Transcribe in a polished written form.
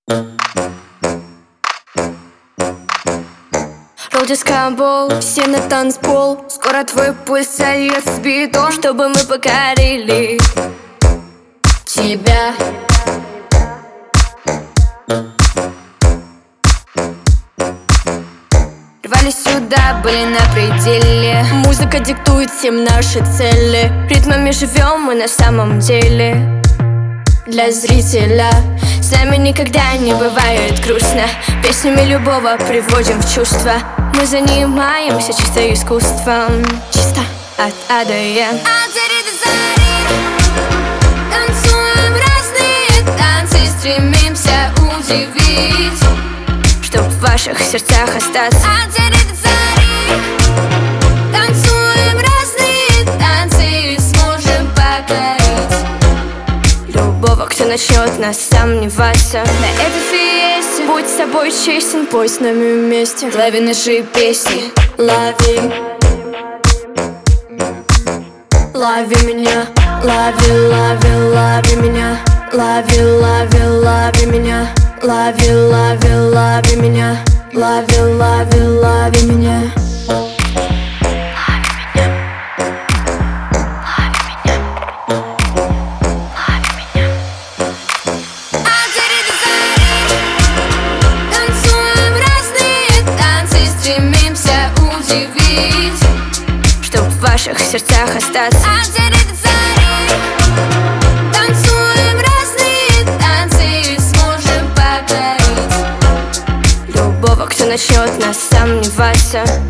Ролл дискобол, все на танцпол. Скоро твой пульс сольется с битом, чтобы мы покорили тебя. Рвались сюда, были на пределе. Музыка диктует всем наши цели. Ритмами живем мы на самом деле. Для зрителя с нами никогда не бывает грустно. Песнями любого приводим в чувство. Мы занимаемся чисто искусством. Чисто от А до Я. От зари до зари танцуем разные танцы, стремимся удивить, чтоб в ваших сердцах остаться. От зари до зари танцуем разные танцы и сможем покорить любого, кто начнет нас сомневаться. На этой фиесте будь с собой честен, пой с нами вместе. Лови наши песни, лови. Лови меня, лови, лови, лови меня. Лови, лови, лови меня. Лови, лови, лови меня. Лови, лови, лови меня. В ваших сердцах остаться. От зари до зари танцуем разные танцы и сможем покорить любого, кто начнет нас сомневаться.